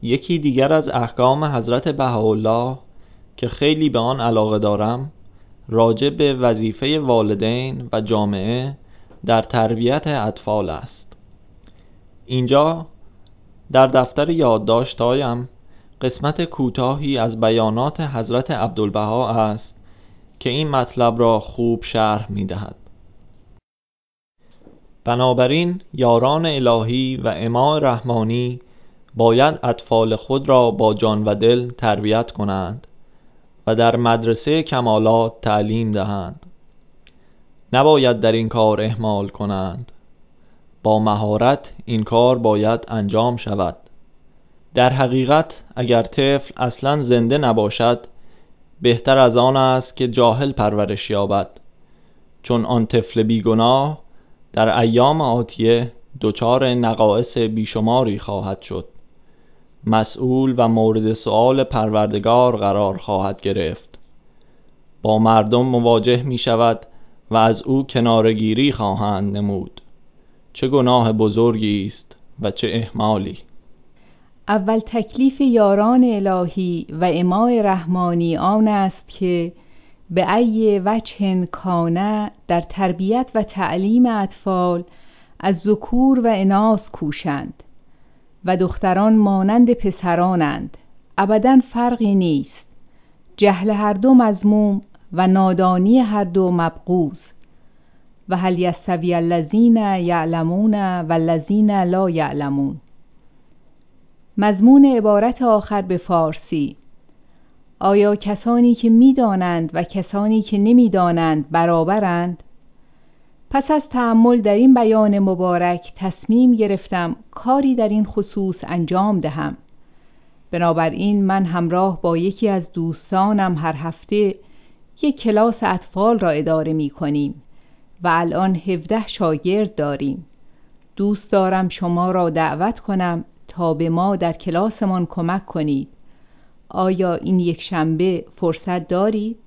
یکی دیگر از احکام حضرت بهاءالله که خیلی به آن علاقه دارم راجع به وظیفه والدین و جامعه در تربیت اطفال است. اینجا در دفتر یادداشت‌هایم قسمت کوتاهی از بیانات حضرت عبدالبها است که این مطلب را خوب شرح می‌دهد. بنابراین یاران الهی و امام رحمانی باید اطفال خود را با جان و دل تربیت کنند و در مدرسه کمالات تعلیم دهند. نباید در این کار اهمال کنند. با مهارت این کار باید انجام شود. در حقیقت اگر طفل اصلا زنده نباشد بهتر از آن است که جاهل پرورش یابد، چون آن طفل بیگناه در ایام آتیه دچار نقائص بیشماری خواهد شد، مسئول و مورد سؤال پروردگار قرار خواهد گرفت، با مردم مواجه می شود و از او کنارگیری خواهند نمود. چه گناه بزرگی است و چه اهمالی. اول تکلیف یاران الهی و امام رحمانی آن است که به ای وجه کانه در تربیت و تعلیم اطفال از ذکور و اناث کوشند و دختران مانند پسرانند. ابداً فرقی نیست. جهل هر دو مذموم و نادانی هر دو مبغوض. و هل یستوی الذین یعلمون و الذین لا یعلمون. مضمون عبارت آخر به فارسی: آیا کسانی که می‌دانند و کسانی که نمی‌دانند برابرند؟ پس از تأمل در این بیان مبارک تصمیم گرفتم کاری در این خصوص انجام دهم. بنابراین من همراه با یکی از دوستانم هر هفته یک کلاس اطفال را اداره می‌کنیم و الان 17 شاگرد داریم. دوست دارم شما را دعوت کنم تا به ما در کلاسمان کمک کنید. آیا این یک شنبه فرصت دارید؟